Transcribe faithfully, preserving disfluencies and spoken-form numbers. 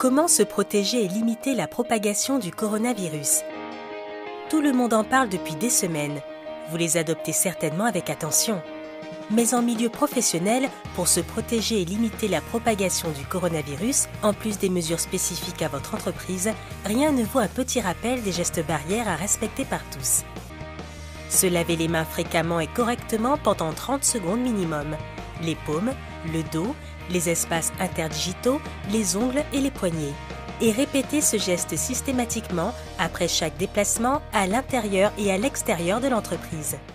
Comment se protéger et limiter la propagation du coronavirus? Tout le monde en parle depuis des semaines. Vous les adoptez certainement avec attention. Mais en milieu professionnel, pour se protéger et limiter la propagation du coronavirus, en plus des mesures spécifiques à votre entreprise, rien ne vaut un petit rappel des gestes barrières à respecter par tous. Se laver les mains fréquemment et correctement pendant trente secondes minimum. Les paumes, le dos, les espaces interdigitaux, les ongles et les poignets. Et répétez ce geste systématiquement après chaque déplacement à l'intérieur et à l'extérieur de l'entreprise.